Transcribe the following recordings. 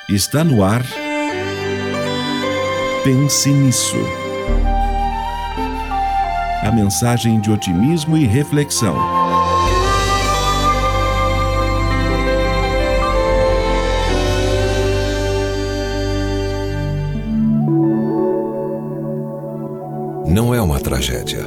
Está no ar. Pense nisso. A mensagem de otimismo e reflexão. Não é uma tragédia.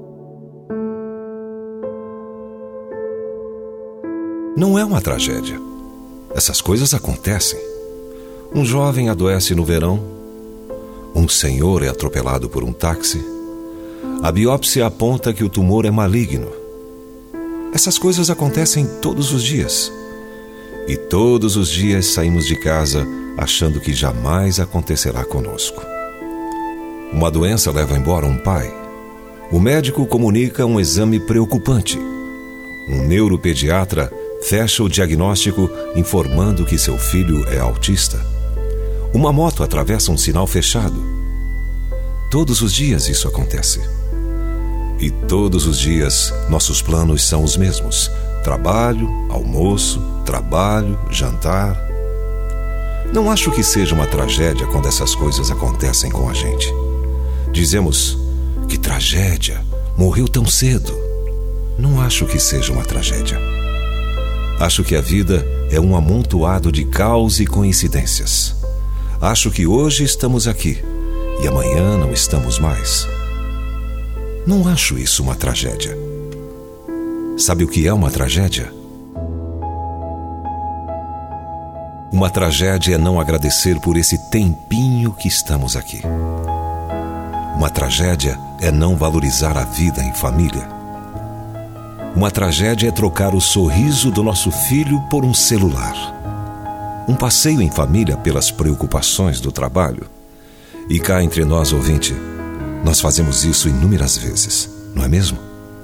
Não é uma tragédia. Essas coisas acontecem. Um jovem adoece no verão. Um senhor é atropelado por um táxi. A biópsia aponta que o tumor é maligno. Essas coisas acontecem todos os dias. E todos os dias saímos de casa achando que jamais acontecerá conosco. Uma doença leva embora um pai. O médico comunica um exame preocupante. Um neuropediatra fecha o diagnóstico informando que seu filho é autista. Uma moto atravessa um sinal fechado. Todos os dias isso acontece. E todos os dias nossos planos são os mesmos: trabalho, almoço, trabalho, jantar. Não acho que seja uma tragédia quando essas coisas acontecem com a gente. Dizemos: que tragédia, morreu tão cedo. Não acho que seja uma tragédia. Acho que a vida é um amontoado de caos e coincidências. Acho que hoje estamos aqui e amanhã não estamos mais. Não acho isso uma tragédia. Sabe o que é uma tragédia? Uma tragédia é não agradecer por esse tempinho que estamos aqui. Uma tragédia é não valorizar a vida em família. Uma tragédia é trocar o sorriso do nosso filho por um celular. Um passeio em família pelas preocupações do trabalho. E cá entre nós, ouvinte, nós fazemos isso inúmeras vezes, não é mesmo?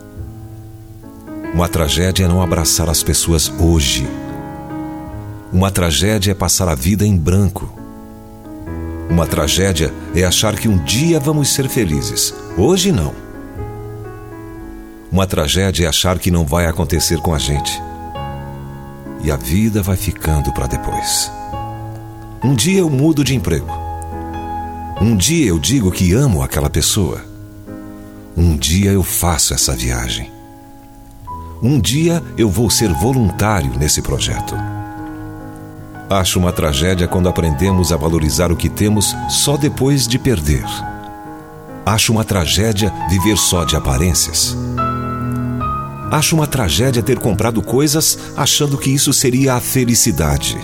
Uma tragédia é não abraçar as pessoas hoje. Uma tragédia é passar a vida em branco. Uma tragédia é achar que um dia vamos ser felizes. Hoje não. Uma tragédia é achar que não vai acontecer com a gente. E a vida vai ficando para depois. Um dia eu mudo de emprego. Um dia eu digo que amo aquela pessoa. Um dia eu faço essa viagem. Um dia eu vou ser voluntário nesse projeto. Acho uma tragédia quando aprendemos a valorizar o que temos só depois de perder. Acho uma tragédia viver só de aparências. Acho uma tragédia ter comprado coisas achando que isso seria a felicidade.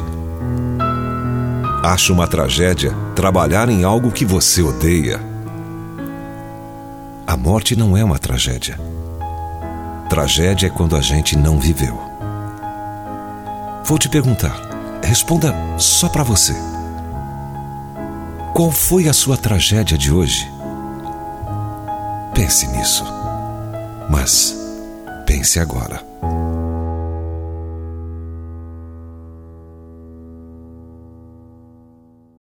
Acho uma tragédia trabalhar em algo que você odeia. A morte não é uma tragédia. Tragédia é quando a gente não viveu. Vou te perguntar, responda só para você. Qual foi a sua tragédia de hoje? Pense nisso. Mas pense agora.